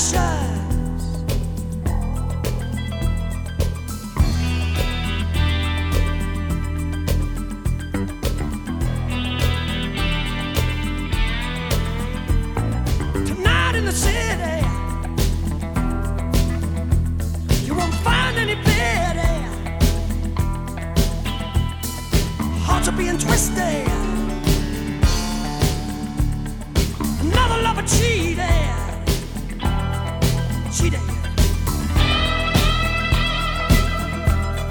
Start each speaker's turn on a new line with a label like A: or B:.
A: Tonight in the city, you won't find any pity. Hearts are being twisted.